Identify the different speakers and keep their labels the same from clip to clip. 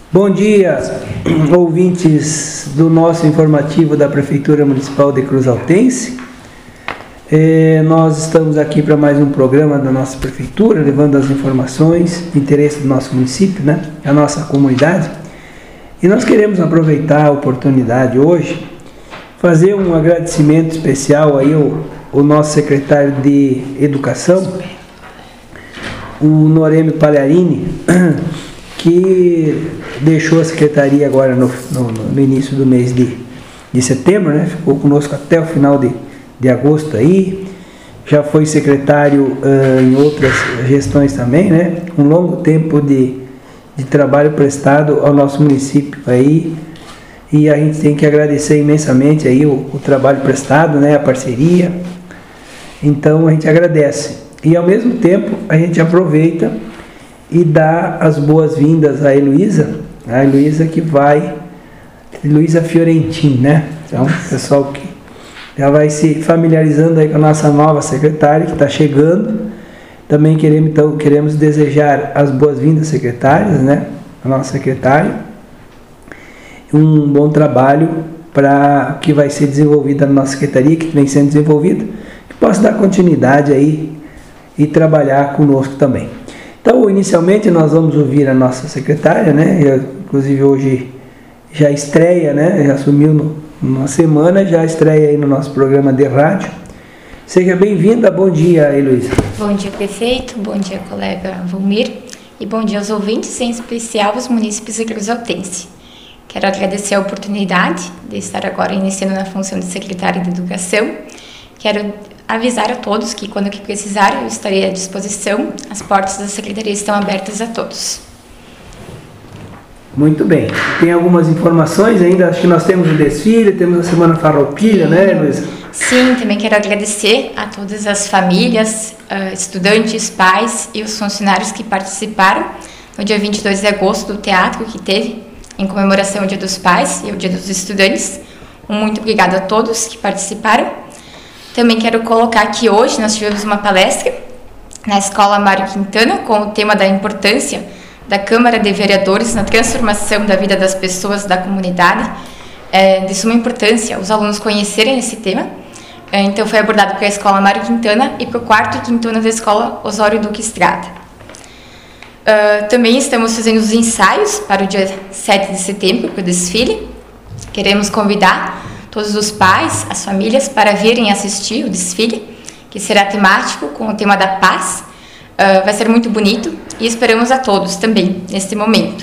Speaker 1: Bom dia, ouvintes do nosso informativo da Prefeitura Municipal de Cruz Altense. Nós estamos aqui para mais um programa da nossa Prefeitura, levando as informações de interesse do nosso município, né, a nossa comunidade. E nós queremos aproveitar a oportunidade hoje, fazer um agradecimento especial aí ao nosso secretário de Educação, o Norêmio Palharini, que deixou a secretaria agora no início do mês de setembro, né? Ficou conosco até o final de agosto aí, já foi secretário em outras gestões também, né? Um longo tempo de trabalho prestado ao nosso município aí, e a gente tem que agradecer imensamente aí o trabalho prestado, né? A parceria, então a gente agradece, e ao mesmo tempo a gente aproveita e dá as boas-vindas à Heloísa que vai, Heloísa Fiorentin, né? Então, o pessoal que já vai se familiarizando aí com a nossa nova secretária que está chegando. Também queremos desejar as boas-vindas secretárias, né? A nossa secretária. Um bom trabalho para que vai ser desenvolvida na nossa secretaria, que vem sendo desenvolvida, que possa dar continuidade aí e trabalhar conosco também. Então, inicialmente, nós vamos ouvir a nossa secretária, né? Inclusive, hoje já estreia, né? Já assumiu numa semana, já estreia aí no nosso programa de rádio. Seja bem-vinda. Bom dia, Heloísa.
Speaker 2: Bom dia, prefeito. Bom dia, colega Valmir. E bom dia aos ouvintes, em especial os munícipes de Cruz Altense. Quero agradecer a oportunidade de estar agora iniciando na função de secretária de Educação. Quero avisar a todos que, quando que precisar, eu estarei à disposição. As portas da secretaria estão abertas a todos.
Speaker 1: Muito bem. Tem algumas informações ainda? Acho que nós temos o desfile, temos a Semana Farroupilha, né, Luísa?
Speaker 2: Sim, também quero agradecer a todas as famílias, estudantes, pais e os funcionários que participaram no dia 22 de agosto do teatro que teve em comemoração ao Dia dos Pais e ao Dia dos Estudantes. Muito obrigada a todos que participaram. Também quero colocar que hoje nós tivemos uma palestra na Escola Mário Quintana com o tema da importância da Câmara de Vereadores na transformação da vida das pessoas da comunidade. De suma importância os alunos conhecerem esse tema. Então foi abordado para a Escola Mário Quintana e para o quarto e quinto ano da Escola Osório Duque Estrada. Também estamos fazendo os ensaios para o dia 7 de setembro, para o desfile. Queremos convidar todos os pais, as famílias, para virem assistir o desfile, que será temático com o tema da paz. Vai ser muito bonito e esperamos a todos também neste momento.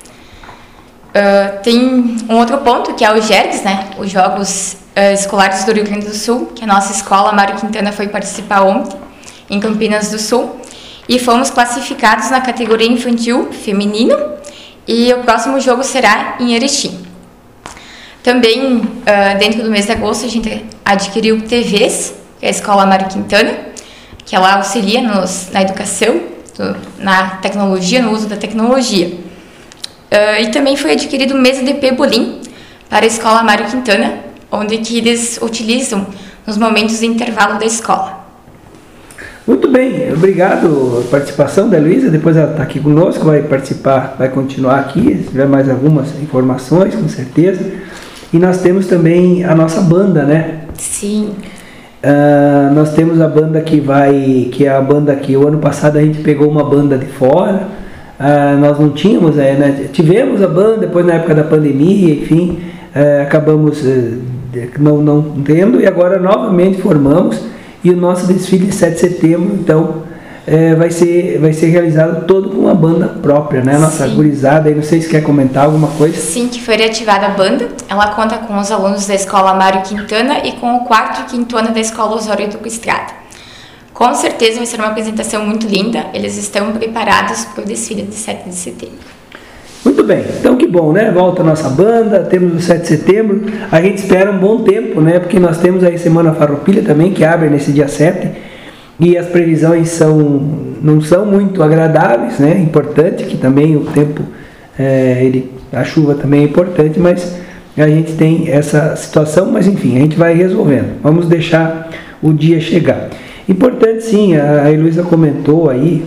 Speaker 2: Tem um outro ponto, que é o GERGS, né? Os Jogos Escolares do Rio Grande do Sul, que a nossa escola Mário Quintana foi participar ontem, em Campinas do Sul, e fomos classificados na categoria infantil feminino, e o próximo jogo será em Erechim. Também, dentro do mês de agosto, a gente adquiriu TVs, que é a Escola Mário Quintana, que ela auxilia na educação, na tecnologia, no uso da tecnologia. E também foi adquirido mesa de pebolim para a Escola Mário Quintana, onde que eles utilizam nos momentos de intervalo da escola.
Speaker 1: Muito bem, obrigado a participação da Heloísa. Depois ela está aqui conosco, vai participar, vai continuar aqui, se tiver mais algumas informações, com certeza. E nós temos também a nossa banda, né?
Speaker 2: Sim.
Speaker 1: Nós temos a banda que é a banda que o ano passado a gente pegou uma banda de fora. Nós não tínhamos, né? Tivemos a banda depois na época da pandemia, enfim, acabamos não tendo, e agora novamente formamos, e o nosso desfile de 7 de setembro, então, vai ser realizado todo com uma banda própria, né? Nossa gurizada, aí não sei se quer comentar alguma coisa.
Speaker 2: Sim, que foi reativada a banda. Ela conta com os alunos da Escola Mário Quintana e com o quarto e quinto ano da Escola Osório Duque Estrada. Com certeza vai ser uma apresentação muito linda. Eles estão preparados para o desfile de 7 de setembro.
Speaker 1: Muito bem, então que bom, né? Volta a nossa banda, temos o 7 de setembro. A gente espera um bom tempo, né? Porque nós temos aí Semana Farroupilha também, que abre nesse dia 7. E as previsões não são muito agradáveis, né? Importante que também o tempo, a chuva também é importante, mas a gente tem essa situação, mas enfim, a gente vai resolvendo. Vamos deixar o dia chegar. Importante sim, a Heloísa comentou aí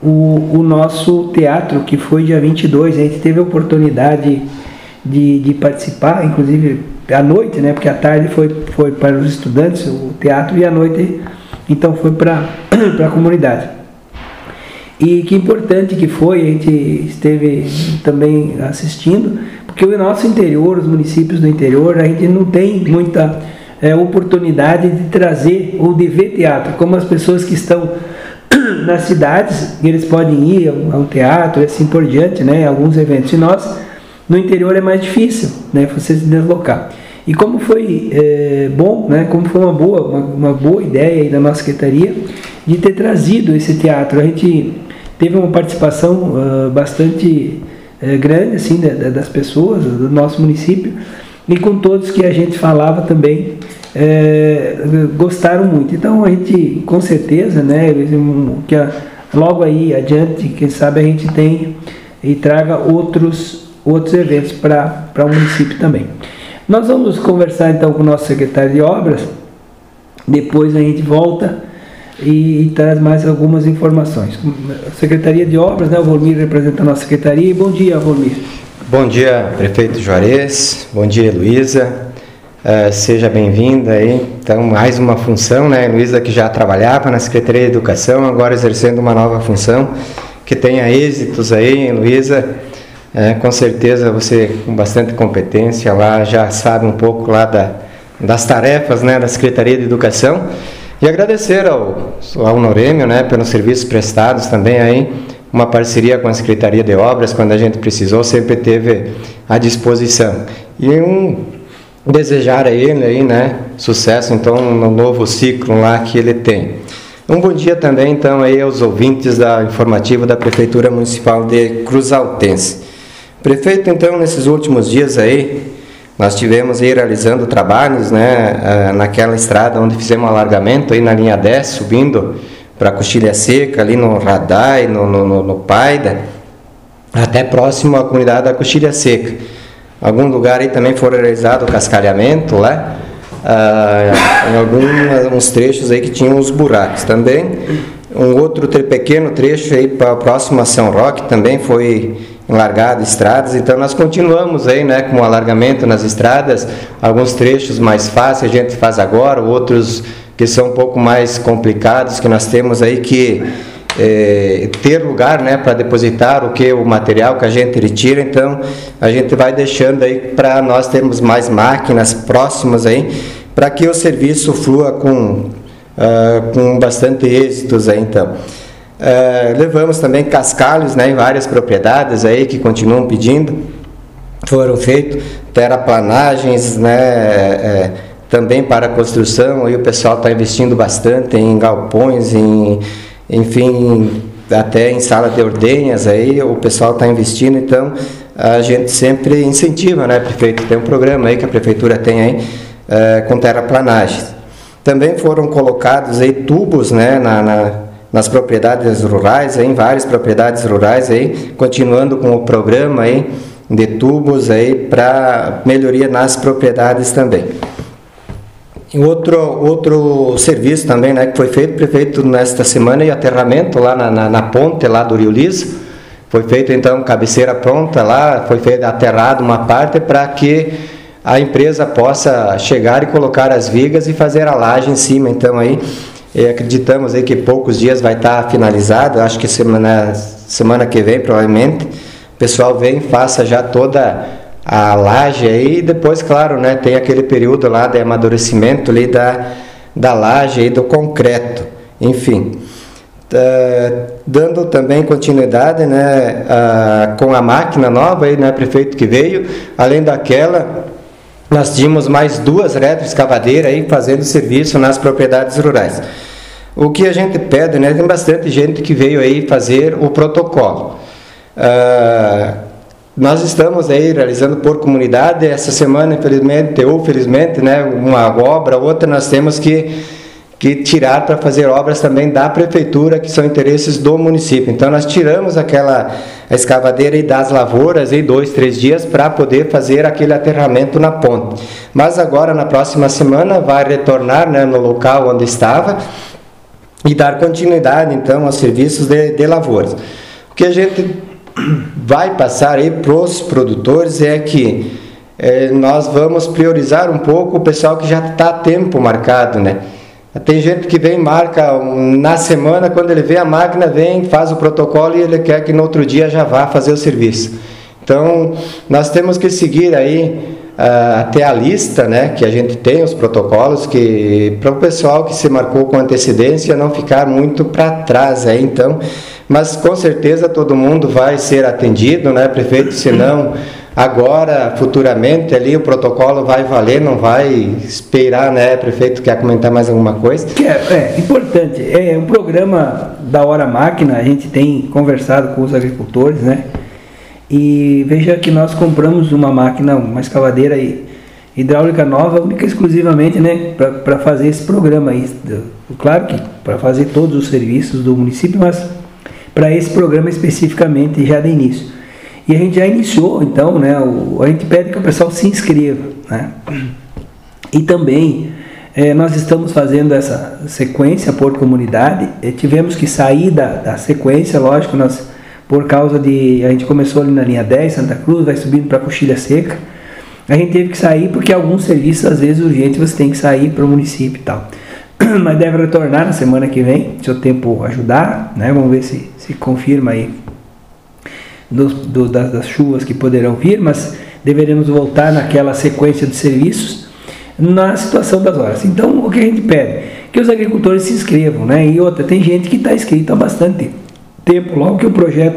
Speaker 1: o nosso teatro, que foi dia 22. A gente teve a oportunidade de participar, inclusive à noite, né? Porque à tarde foi para os estudantes o teatro e à noite então foi para a comunidade. E que importante que foi, a gente esteve também assistindo, porque o nosso interior, os municípios do interior, a gente não tem muita oportunidade de trazer ou de ver teatro, como as pessoas que estão nas cidades, eles podem ir a um teatro e assim por diante, né? Alguns eventos. E nós, no interior, é mais difícil, né? Você se deslocar. E como foi bom, né? Como foi uma boa ideia aí da nossa secretaria de ter trazido esse teatro. A gente teve uma participação bastante grande assim, das pessoas do nosso município, e com todos que a gente falava também gostaram muito. Então a gente, com certeza, né, que logo aí adiante, quem sabe a gente tem e traga outros eventos para o município também. Nós vamos conversar então com o nosso secretário de obras, depois a gente volta e traz mais algumas informações. Secretaria de Obras, né, o Volmir representa a nossa secretaria. E bom dia, Volmir.
Speaker 3: Bom dia, prefeito Juarez. Bom dia, Heloísa. Seja bem-vinda aí. Então, mais uma função, né, Heloísa, que já trabalhava na Secretaria de Educação, agora exercendo uma nova função, que tenha êxitos aí, Heloísa. Com certeza você, com bastante competência lá, já sabe um pouco lá das tarefas, né, da Secretaria de Educação. E agradecer ao Norêmio, né, pelos serviços prestados também aí, uma parceria com a Secretaria de Obras, quando a gente precisou, sempre teve à disposição. E desejar a ele aí, né, sucesso então no novo ciclo lá que ele tem. Um bom dia também então aí aos ouvintes da informativo da Prefeitura Municipal de Cruzaltense. Prefeito, então, nesses últimos dias aí, nós tivemos aí realizando trabalhos, né, naquela estrada onde fizemos um alargamento aí na linha 10, subindo para a Coxilha Seca, ali no Radai, no Paida, até próximo à comunidade da Coxilha Seca. Em algum lugar aí também foi realizado o cascalhamento lá, em alguns trechos aí que tinham os buracos também. Um outro pequeno trecho aí para próximo a São Roque também foi largado estradas. Então nós continuamos aí, né, com o alargamento nas estradas. Alguns trechos mais fáceis a gente faz agora, outros que são um pouco mais complicados, que nós temos aí que ter lugar, né, para depositar o material que a gente retira. Então a gente vai deixando aí para nós termos mais máquinas próximas aí, para que o serviço flua com bastante êxitos aí, então. Levamos também cascalhos, né, em várias propriedades aí que continuam pedindo. Foram feitos terraplanagens, né, também para a construção. Aí o pessoal está investindo bastante em galpões, enfim, até em sala de ordenhas aí o pessoal está investindo. Então a gente sempre incentiva, né, prefeito? Tem um programa aí que a prefeitura tem aí com terraplanagens. Também foram colocados aí tubos, né, nas propriedades rurais, aí, em várias propriedades rurais, aí, continuando com o programa aí, de tubos aí, para melhoria nas propriedades também. E outro serviço também, né, que foi feito, prefeito, nesta semana, e aterramento lá na ponte lá do Rio Liso. Foi feito então cabeceira pronta lá, foi feito aterrado uma parte para que a empresa possa chegar e colocar as vigas e fazer a laje em cima. Então aí acreditamos aí que poucos dias vai estar finalizado. Acho que semana que vem provavelmente o pessoal vem, faça já toda a laje aí, e depois, claro, né, tem aquele período lá de amadurecimento ali da laje aí, do concreto, enfim. Dando também continuidade, né, com a máquina nova aí, né, prefeito, que veio, além daquela, nós tínhamos mais 2 retroescavadeiras aí fazendo serviço nas propriedades rurais. O que a gente pede, né, tem bastante gente que veio aí fazer o protocolo. Nós estamos aí realizando por comunidade. Essa semana, infelizmente ou felizmente, né, uma obra, outra nós temos que tirar para fazer obras também da prefeitura, que são interesses do município. Então nós tiramos a escavadeira aí das lavouras aí 2, 3 dias para poder fazer aquele aterramento na ponte. Mas agora na próxima semana vai retornar, né, no local onde estava, e dar continuidade então aos serviços de lavouras. O que a gente vai passar aí para os produtores é que nós vamos priorizar um pouco o pessoal que já está tempo marcado, né? Tem gente que vem, marca na semana, quando ele vê a máquina, vem, faz o protocolo e ele quer que no outro dia já vá fazer o serviço. Então, nós temos que seguir aí até a lista, né, que a gente tem, os protocolos, que para o pessoal que se marcou com antecedência não ficar muito para trás aí, então, mas com certeza todo mundo vai ser atendido, né, prefeito, senão agora, futuramente, ali o protocolo vai valer, não vai esperar, né, prefeito, quer comentar mais alguma coisa?
Speaker 1: É importante, é um programa da Hora Máquina, a gente tem conversado com os agricultores, né, e veja que nós compramos uma máquina, uma escavadeira hidráulica nova, única e exclusivamente, né, para fazer esse programa aí. Claro que para fazer todos os serviços do município, mas para esse programa especificamente já de início. E a gente já iniciou, então, né, a gente pede que o pessoal se inscreva, né, e também nós estamos fazendo essa sequência por comunidade. Tivemos que sair da sequência, lógico, por causa de... A gente começou ali na linha 10, Santa Cruz, vai subindo para Coxilha Seca. A gente teve que sair porque alguns serviços, às vezes, urgentes, você tem que sair para o município e tal. Mas deve retornar na semana que vem, se o tempo ajudar, né? Vamos ver se confirma aí das chuvas que poderão vir, mas deveremos voltar naquela sequência de serviços na situação das horas. Então, o que a gente pede? Que os agricultores se inscrevam, né? E outra, tem gente que está inscrito há bastante tempo, logo que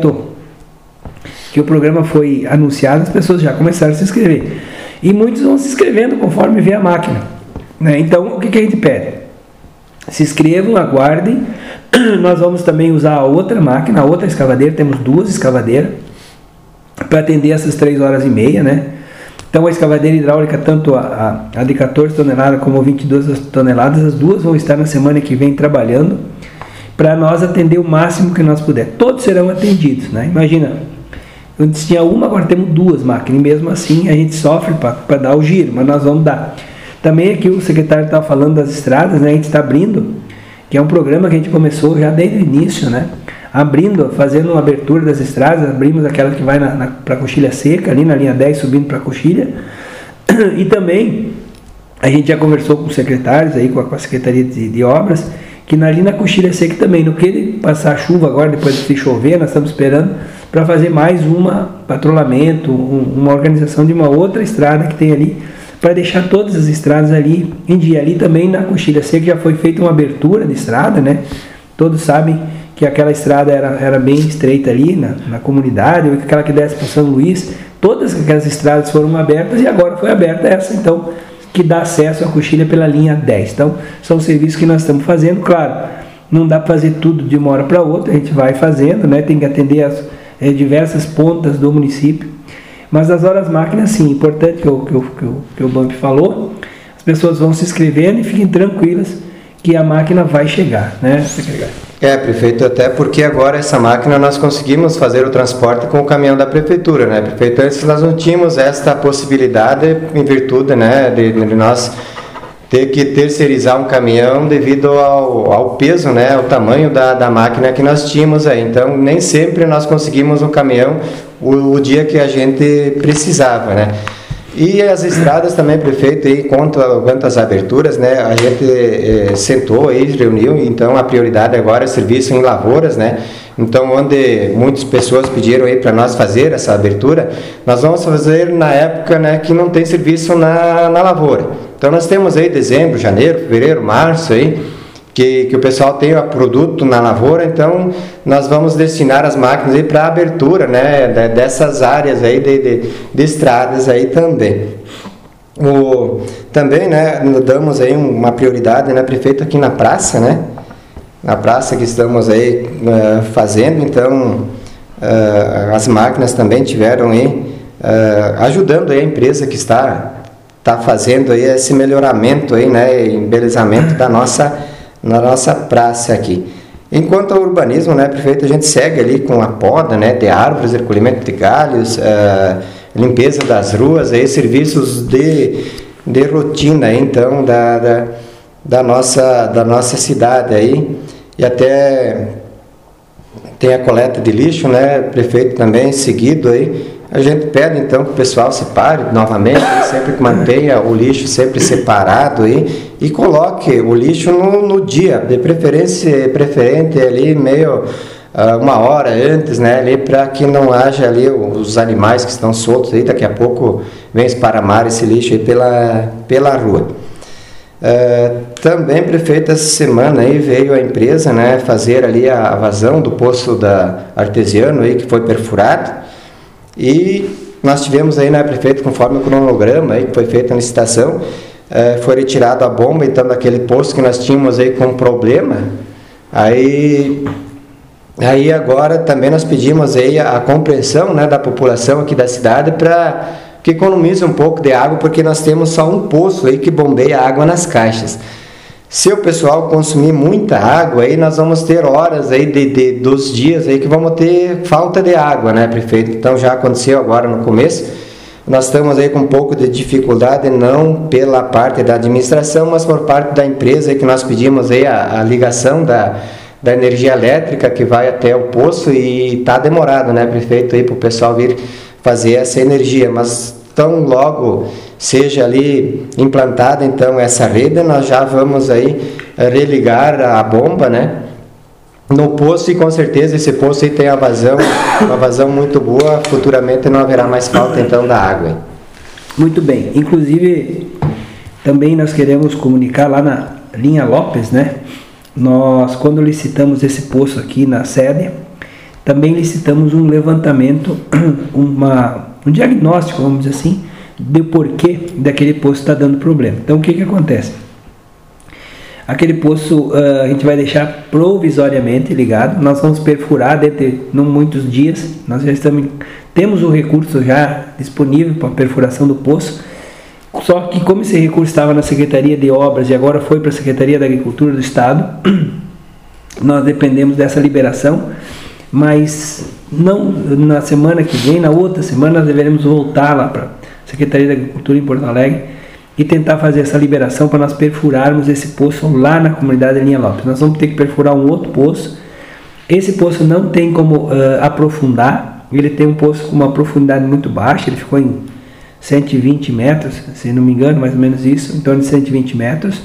Speaker 1: o programa foi anunciado, as pessoas já começaram a se inscrever. E muitos vão se inscrevendo conforme vê a máquina, né? Então, o que a gente pede? Se inscrevam, aguardem. Nós vamos também usar a outra máquina, a outra escavadeira, temos 2 escavadeiras, para atender essas 3h30, né? Então, a escavadeira hidráulica, tanto a de 14 toneladas como a 22 toneladas, as duas vão estar na semana que vem trabalhando, para nós atender o máximo que nós puder. Todos serão atendidos, né? Imagina, antes tinha uma, agora temos 2 máquinas, e mesmo assim a gente sofre para dar o giro, mas nós vamos dar. Também aqui o secretário estava falando das estradas, né? A gente está abrindo, que é um programa que a gente começou já desde o início, né? Fazendo uma abertura das estradas, abrimos aquela que vai para Coxilha Seca, ali na linha 10, subindo para Coxilha, e também a gente já conversou com os secretários, aí, com a Secretaria de Obras, que ali na Coxilha Seca também, no que passar chuva agora, depois de chover, nós estamos esperando para fazer mais patrulhamento, uma organização de uma outra estrada que tem ali, para deixar todas as estradas ali em dia. Ali também na Coxilha Seca já foi feita uma abertura de estrada, né? Todos sabem que aquela estrada era bem estreita ali na comunidade, ou aquela que desce para São Luís, todas aquelas estradas foram abertas e agora foi aberta essa, então, que dá acesso à Coxilha pela linha 10. Então, são serviços que nós estamos fazendo. Claro, não dá para fazer tudo de uma hora para outra, a gente vai fazendo, né? Tem que atender as diversas pontas do município. Mas as horas máquinas, sim, importante que o Bump falou, as pessoas vão se inscrevendo e fiquem tranquilas que a máquina vai chegar, né, secretário?
Speaker 3: Prefeito, até porque agora essa máquina nós conseguimos fazer o transporte com o caminhão da prefeitura, né, prefeito? Antes nós não tínhamos esta possibilidade em virtude, né, de nós ter que terceirizar um caminhão devido ao peso, né, ao tamanho da máquina que nós tínhamos aí. Então, nem sempre nós conseguimos um caminhão o dia que a gente precisava, né? E as estradas também, prefeito, aí, quanto às aberturas, né, a gente sentou aí, reuniu, então a prioridade agora é serviço em lavouras, né? Então, onde muitas pessoas pediram aí para nós fazer essa abertura, nós vamos fazer na época, né, que não tem serviço na lavoura. Então, nós temos aí dezembro, janeiro, fevereiro, março aí, que o pessoal tem o produto na lavoura, então nós vamos destinar as máquinas aí para abertura, né, dessas áreas aí de estradas aí também. Também, né, damos aí uma prioridade, né, prefeito, aqui na praça, né, na praça que estamos aí fazendo, então as máquinas também tiveram aí ajudando aí a empresa que está fazendo aí esse melhoramento aí, né, embelezamento na nossa praça aqui. Enquanto ao urbanismo, né, prefeito, a gente segue ali com a poda, né, de árvores, recolhimento de galhos, limpeza das ruas, aí, serviços de rotina, aí, então, da nossa cidade aí. e até tem a coleta de lixo, né? Prefeito também seguido aí. A gente pede então que o pessoal separe novamente, sempre que mantenha o lixo sempre separado aí, e coloque o lixo no dia, de preferente ali meio 1 hora antes, né? Ali para que não haja ali os animais que estão soltos aí, daqui a pouco vem esparramar esse lixo aí pela rua. Também, prefeito, essa semana aí veio a empresa, né, fazer ali a vazão do poço da Artesiano aí, que foi perfurado. E nós tivemos aí, né, prefeito, conforme o cronograma aí que foi feita a licitação, foi retirada a bomba, então, daquele poço que nós tínhamos aí com problema. Aí agora também nós pedimos aí a compreensão, né, da população aqui da cidade para que economize um pouco de água, porque nós temos só um poço aí que bombeia água nas caixas. Se o pessoal consumir muita água, aí nós vamos ter horas aí dos dias aí que vamos ter falta de água, né, prefeito? Então já aconteceu agora no começo. Nós estamos aí com um pouco de dificuldade, não pela parte da administração, mas por parte da empresa aí que nós pedimos aí a ligação da energia elétrica que vai até o poço, e está demorado, né, prefeito, aí para o pessoal vir fazer essa energia, mas tão logo seja ali implantada então essa rede, nós já vamos aí religar a bomba, né, no poço, e com certeza esse poço aí tem uma vazão muito boa, futuramente não haverá mais falta então da água.
Speaker 1: Muito bem, inclusive também nós queremos comunicar lá na linha Lopes, né, nós quando licitamos esse poço aqui na sede, também licitamos um levantamento, um diagnóstico, vamos dizer assim, do porquê daquele poço está dando problema. Então o que acontece? Aquele poço a gente vai deixar provisoriamente ligado, nós vamos perfurar dentro de não muitos dias, nós já temos o recurso já disponível para a perfuração do poço, só que como esse recurso estava na Secretaria de Obras e agora foi para a Secretaria da Agricultura do Estado, nós dependemos dessa liberação, mas não na semana que vem, na outra semana nós deveremos voltar lá para a Secretaria da Agricultura em Porto Alegre e tentar fazer essa liberação para nós perfurarmos esse poço lá na comunidade de Linha Lopes. Nós vamos ter que perfurar um outro poço. Esse poço não tem como aprofundar, ele tem um poço com uma profundidade muito baixa, ele ficou em 120 metros, se não me engano, mais ou menos isso, em torno de 120 metros.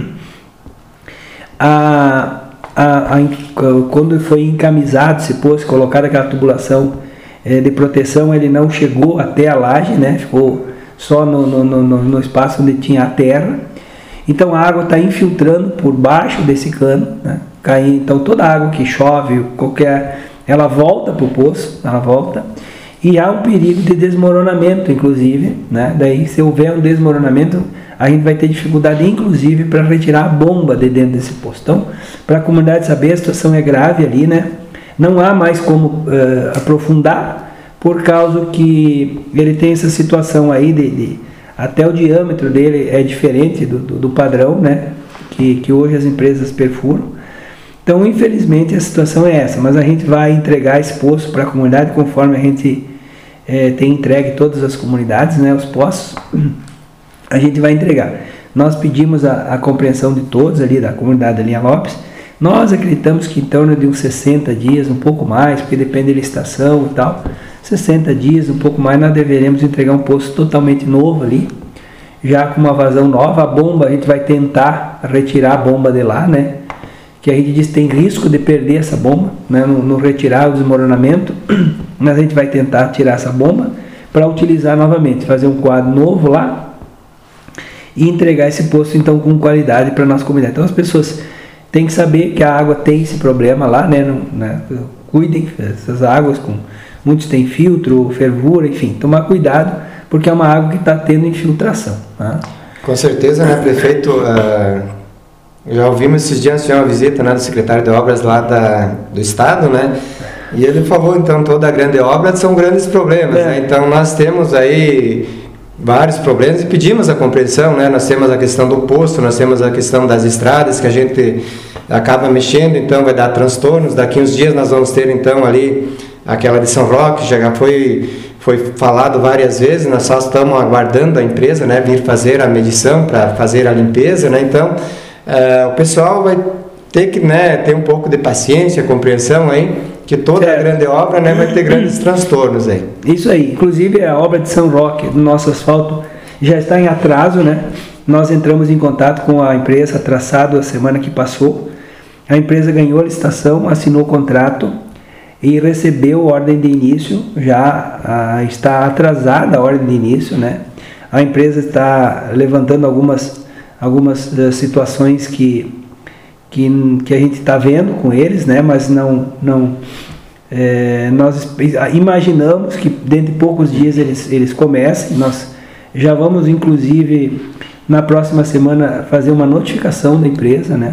Speaker 1: Quando foi encamisado esse poço, colocada aquela tubulação de proteção, ele não chegou até a laje, né? Ficou só no espaço onde tinha a terra. Então a água está infiltrando por baixo desse cano, né? Então toda a água que chove, ela volta para o poço, ela volta. E há um perigo de desmoronamento, inclusive, né? Daí, se houver um desmoronamento, a gente vai ter dificuldade, inclusive, para retirar a bomba de dentro desse poço. Então, para a comunidade saber, a situação é grave ali, né? Não há mais como aprofundar, por causa que ele tem essa situação aí, até o diâmetro dele é diferente do padrão, né? Que hoje as empresas perfuram. Então, infelizmente, a situação é essa, mas a gente vai entregar esse poço para a comunidade conforme a gente tem entregue todas as comunidades, né, os poços, a gente vai entregar. Nós pedimos a compreensão de todos ali da comunidade da Linha Lopes. Nós acreditamos que em torno de uns 60 dias, um pouco mais, porque depende da licitação e tal, 60 dias, um pouco mais, nós deveremos entregar um poço totalmente novo ali, já com uma vazão nova. A bomba, a gente vai tentar retirar a bomba de lá, né, que a gente diz que tem risco de perder essa bomba, né, no retirar o desmoronamento, mas a gente vai tentar tirar essa bomba para utilizar novamente, fazer um quadro novo lá e entregar esse poço então com qualidade para a nossa comunidade. Então as pessoas têm que saber que a água tem esse problema lá, né, cuidem dessas águas, muitos têm filtro, fervura, enfim, tomar cuidado, porque é uma água que está tendo infiltração. Tá?
Speaker 3: Com certeza, né, prefeito? Já ouvimos esses dias, tivemos uma visita, né, do secretário de obras lá do estado, né, e ele falou, então, toda grande obra são grandes problemas, né? Então nós temos aí vários problemas e pedimos a compreensão, né, nós temos a questão do poço, nós temos a questão das estradas que a gente acaba mexendo, então vai dar transtornos. Daqui uns dias nós vamos ter então ali aquela de São Roque, já foi falado várias vezes, nós só estamos aguardando a empresa, né, vir fazer a medição para fazer a limpeza, né, então o pessoal ter que, né, ter um pouco de paciência, compreensão aí, que toda grande obra, né, vai ter grandes transtornos aí.
Speaker 1: Isso aí. Inclusive a obra de São Roque, do nosso asfalto, já está em atraso, né? Nós entramos em contato com a empresa Traçado a semana que passou. A empresa ganhou a licitação, assinou o contrato e recebeu ordem de início. Já está atrasada a ordem de início, né? A empresa está levantando algumas situações que a gente está vendo com eles, né? Mas nós imaginamos que dentro de poucos dias eles comecem. Nós já vamos, inclusive, na próxima semana fazer uma notificação da empresa, né?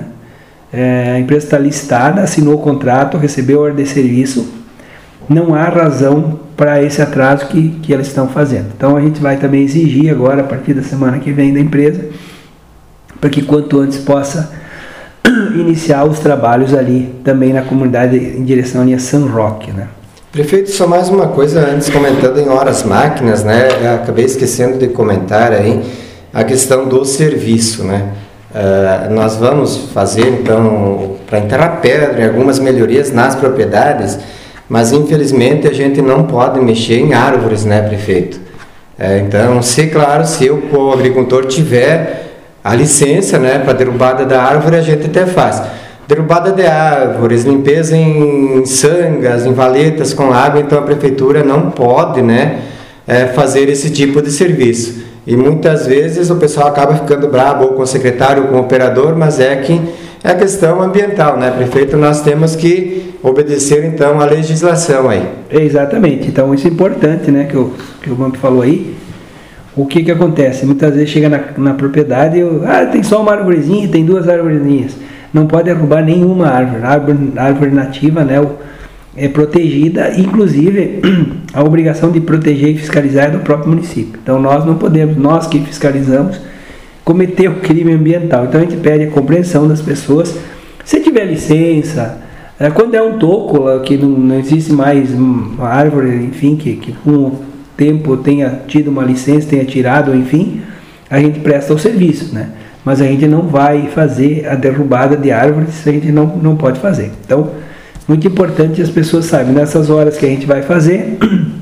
Speaker 1: A empresa está listada, assinou o contrato, recebeu a ordem de serviço. Não há razão para esse atraso que eles estão fazendo. Então a gente vai também exigir agora, a partir da semana que vem, da empresa, para que quanto antes possa iniciar os trabalhos ali também na comunidade em direção ali a São Roque, né?
Speaker 3: Prefeito, só mais uma coisa antes, comentando em horas máquinas, né? Eu acabei esquecendo de comentar aí a questão do serviço, né? Nós vamos fazer então para enterrar pedra e algumas melhorias nas propriedades, mas infelizmente a gente não pode mexer em árvores, né, prefeito? Então, se o agricultor tiver a licença, né, para derrubada da árvore, a gente até faz. Derrubada de árvores, limpeza em sangas, em valetas com água, então a prefeitura não pode, né, fazer esse tipo de serviço. E muitas vezes o pessoal acaba ficando bravo ou com o secretário ou com o operador, mas é a questão ambiental, né, prefeito? Nós temos que obedecer então a legislação aí.
Speaker 1: Exatamente, então isso é importante, né, que o Vamp falou aí. O que acontece? Muitas vezes chega na propriedade e tem só uma arvorezinha, tem 2 arvorezinhas. Não pode derrubar nenhuma árvore. A árvore nativa, né, é protegida, inclusive a obrigação de proteger e fiscalizar é do próprio município. Então nós não podemos, nós que fiscalizamos, cometer o crime ambiental. Então a gente pede a compreensão das pessoas. Se tiver licença, quando é um toco, que não existe mais uma árvore, enfim, que com o tempo tenha tido uma licença, tenha tirado, enfim, a gente presta o serviço, né? Mas a gente não vai fazer a derrubada de árvores, a gente não pode fazer. Então, muito importante as pessoas saibam, nessas horas que a gente vai fazer,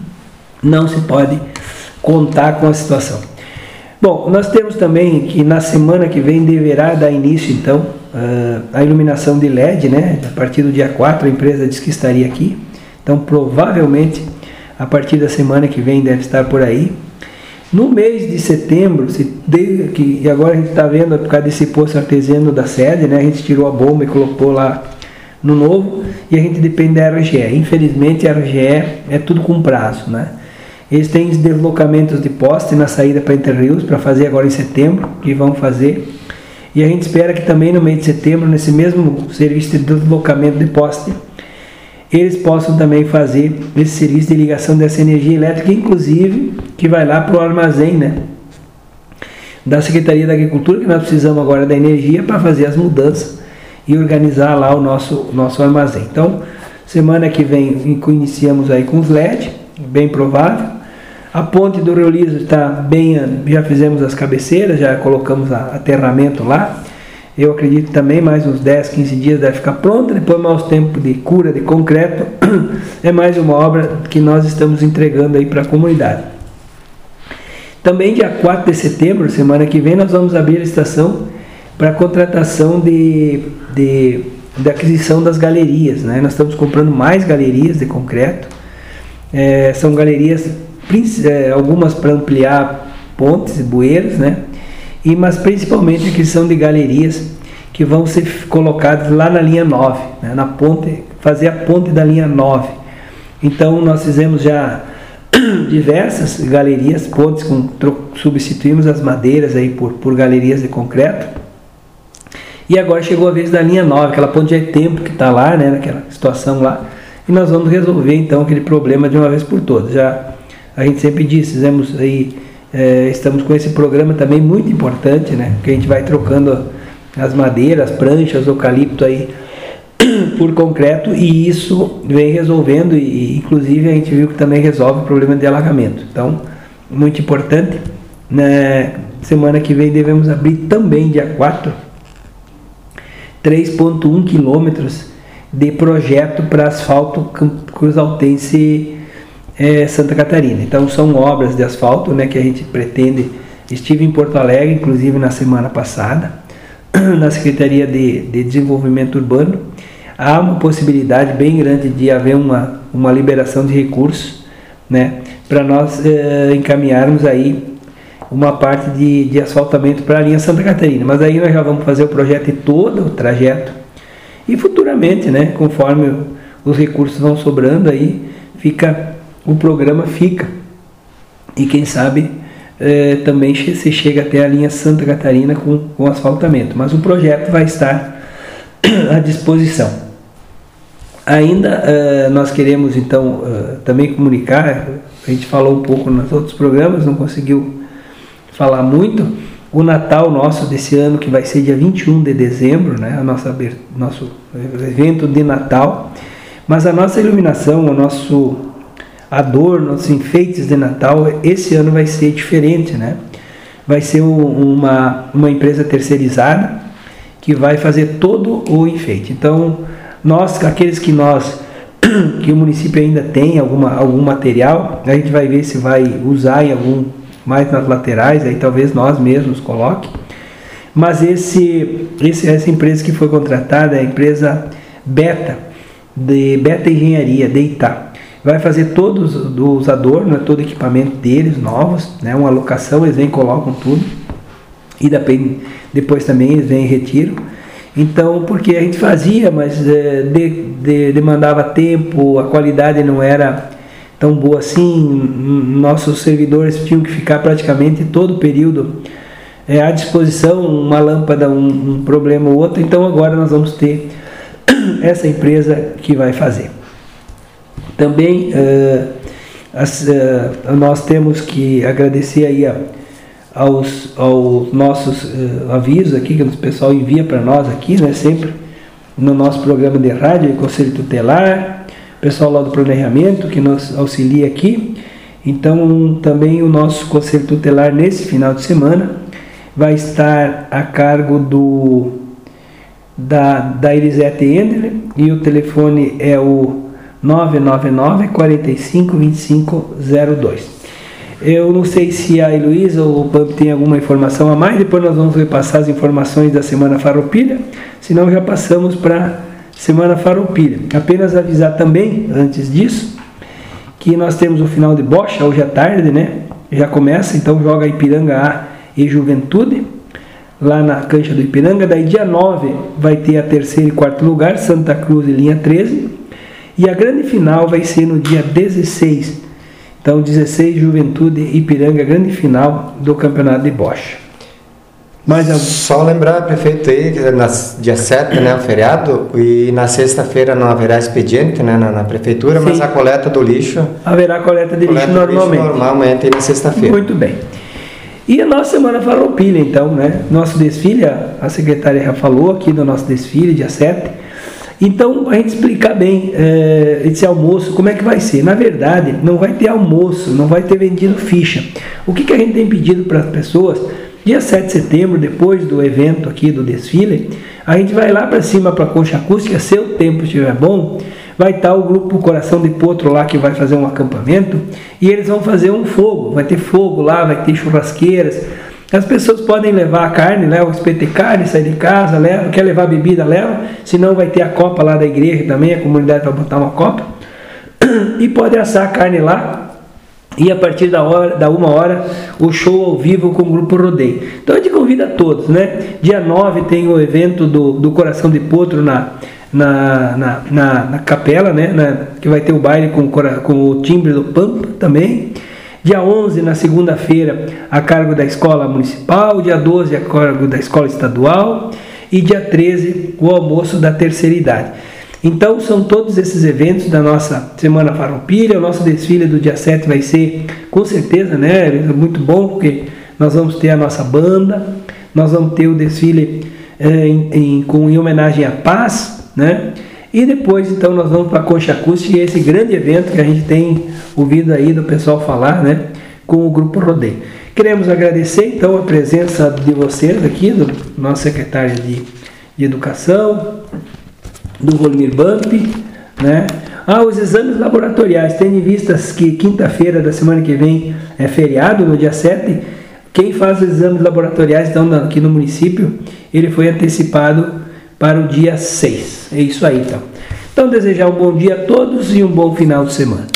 Speaker 1: não se pode contar com a situação. Bom, nós temos também que na semana que vem deverá dar início, então, a iluminação de LED, né? A partir do dia 4 a empresa disse que estaria aqui. Então, provavelmente, a partir da semana que vem deve estar por aí. No mês de setembro, e agora a gente está vendo por causa desse poço artesiano da sede, né? A gente tirou a bomba e colocou lá no novo, e a gente depende da RGE. Infelizmente a RGE é tudo com prazo, né? Eles têm deslocamentos de poste na saída para Entre Rios, para fazer agora em setembro, que vão fazer. E a gente espera que também no mês de setembro, nesse mesmo serviço de deslocamento de poste, eles possam também fazer esse serviço de ligação dessa energia elétrica, inclusive, que vai lá para o armazém, né, da Secretaria da Agricultura, que nós precisamos agora da energia para fazer as mudanças e organizar lá o nosso armazém. Então, semana que vem iniciamos aí com os LED, bem provável. A ponte do Rio Liso está bem, já fizemos as cabeceiras, já colocamos aterramento lá. Eu acredito também mais uns 10, 15 dias deve ficar pronta. Depois mais tempo de cura de concreto. É mais uma obra que nós estamos entregando aí para a comunidade. Também dia 4 de setembro, semana que vem, nós vamos abrir a licitação para a contratação de aquisição das galerias, né? Nós estamos comprando mais galerias de concreto. São galerias, algumas para ampliar pontes e bueiros, né? Mas principalmente a aquisição de galerias que vão ser colocadas lá na linha 9, né? Na ponte, fazer a ponte da linha 9. Então nós fizemos já diversas galerias, pontes, substituímos as madeiras aí por galerias de concreto. E agora chegou a vez da linha 9, aquela ponte já é tempo que está lá, né, naquela situação lá. E nós vamos resolver então aquele problema de uma vez por todas. Já a gente sempre diz, fizemos aí, estamos com esse programa também muito importante, né, que a gente vai trocando as madeiras, as pranchas, eucalipto aí por concreto, e isso vem resolvendo, e inclusive a gente viu que também resolve o problema de alagamento. Então, muito importante, né? Semana que vem devemos abrir também, dia 4, 3,1 quilômetros de projeto para asfalto Cruz Altense Santa Catarina. Então são obras de asfalto, né, que a gente pretende. Estive em Porto Alegre, inclusive na semana passada, na Secretaria de Desenvolvimento Urbano. Há uma possibilidade bem grande de haver uma liberação de recursos, né, para nós encaminharmos aí uma parte de asfaltamento para a linha Santa Catarina. Mas aí nós já vamos fazer o projeto e todo o trajeto. E futuramente, né, conforme os recursos vão sobrando, aí o programa fica. E quem sabe também se chega até a linha Santa Catarina com asfaltamento. Mas o projeto vai estar à disposição. Ainda nós queremos então também comunicar, a gente falou um pouco nos outros programas, não conseguiu falar muito, o Natal nosso desse ano, que vai ser dia 21 de dezembro, né, nosso evento de Natal, mas a nossa iluminação, o nosso adorno, nossos enfeites de Natal, esse ano vai ser diferente, né? Vai ser uma empresa terceirizada que vai fazer todo o enfeite. Então, aqueles que o município ainda tem algum material, a gente vai ver se vai usar em mais nas laterais, aí talvez nós mesmos coloque. Mas essa empresa que foi contratada é a empresa Beta Engenharia, de Itá. Vai fazer todos os adornos, todo o equipamento deles, novos, né? Uma locação, eles vêm e colocam tudo. E depois também eles vêm e retiram. Então, porque a gente fazia, mas demandava tempo, a qualidade não era tão boa assim, nossos servidores tinham que ficar praticamente todo o período à disposição, uma lâmpada, um problema ou outro. Então agora nós vamos ter essa empresa que vai fazer. Também nós temos que agradecer aí aos nossos avisos aqui que o pessoal envia para nós aqui, né, sempre no nosso programa de rádio, Conselho Tutelar, pessoal lá do planejamento que nos auxilia aqui. Então também o nosso Conselho Tutelar nesse final de semana vai estar a cargo da Elisete Endler, e o telefone é o 999 45 25 02. Eu não sei se a Heloísa ou o PAMP tem alguma informação a mais, depois nós vamos repassar as informações da Semana Farroupilha, senão já passamos para Semana Farroupilha. Apenas avisar também, antes disso, que nós temos o final de bocha hoje à tarde, né? Já começa, então joga Ipiranga A e Juventude, lá na cancha do Ipiranga. Daí dia 9 vai ter a terceiro e quarto lugar, Santa Cruz e linha 13. E a grande final vai ser no dia 16. Então 16, Juventude e Ipiranga, grande final do campeonato de bocha.
Speaker 3: Só lembrar, prefeito, aí que dia 7, né, o feriado, e na sexta-feira não haverá expediente, né, na prefeitura. Sim. Mas a coleta do lixo...
Speaker 1: Haverá coleta de lixo normalmente.
Speaker 3: Normalmente na sexta-feira.
Speaker 1: Muito bem. E a nossa Semana Farroupilha, então, né? Nosso desfile, a secretária já falou aqui do nosso desfile, dia 7. Então, a gente explicar bem esse almoço, como é que vai ser. Na verdade, não vai ter almoço, não vai ter vendido ficha. O que a gente tem pedido para as pessoas? Dia 7 de setembro, depois do evento aqui do desfile, a gente vai lá para cima para a concha acústica, se o tempo estiver bom, vai estar o grupo Coração de Potro lá que vai fazer um acampamento e eles vão fazer um fogo, vai ter fogo lá, vai ter churrasqueiras. As pessoas podem levar a carne, leva o espeto de carne, sai de casa, leva, quer levar bebida, leva, senão vai ter a copa lá da igreja também, a comunidade vai botar uma copa, e pode assar a carne lá, e a partir da 1h, o show ao vivo com o Grupo Rodeio. Então a gente convida a todos, né? Dia 9 tem o evento do Coração de Potro na capela, né? Que vai ter o baile com o timbre do Pampa também. Dia 11, na segunda-feira, a cargo da Escola Municipal. Dia 12, a cargo da Escola Estadual. E dia 13, o almoço da terceira idade. Então, são todos esses eventos da nossa Semana Farroupilha. O nosso desfile do dia 7 vai ser, com certeza, né, muito bom, porque nós vamos ter a nossa banda, nós vamos ter o desfile em homenagem à paz, né? E depois, então, nós vamos para a Concha Acústica, esse grande evento que a gente tem ouvido aí do pessoal falar, né, com o Grupo Rodeio. Queremos agradecer, então, a presença de vocês aqui, do nosso secretário de Educação, do Volmir Bump, né? Os exames laboratoriais, tendo em vista que quinta-feira da semana que vem é feriado, no dia 7, quem faz os exames laboratoriais então, aqui no município, ele foi antecipado para o dia 6. É isso aí, então. Então, desejar um bom dia a todos e um bom final de semana.